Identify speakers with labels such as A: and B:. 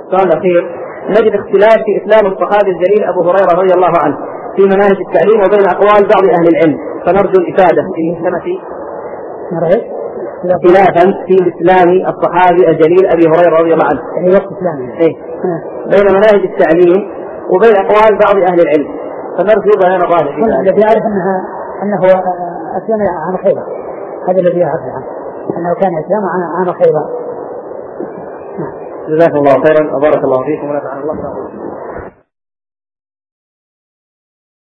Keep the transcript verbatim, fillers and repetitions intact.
A: السؤال الأخير: نجد اختلاف في إسلام الصحابي الجليل أبو هريرة رضي الله عنه في مناهج التعليم وبين أقوال بعض أهل العلم، فنرجو الإفادة في مسألة اختلافا في إسلام الصحابي الجليل أبي هريرة رضي الله عنه إيه؟ بين مناهج التعليم وبين أقوال بعض أهل العلم، فنرجو بيان الراجح.
B: الذي يعرف أنها أنه أسلم عام خيبر، هذا الذي يعرف عنه أنه كان إسلام عام خيبر.
A: جزاكم الله خيرا وبارك الله فيكم ونفعنا الله.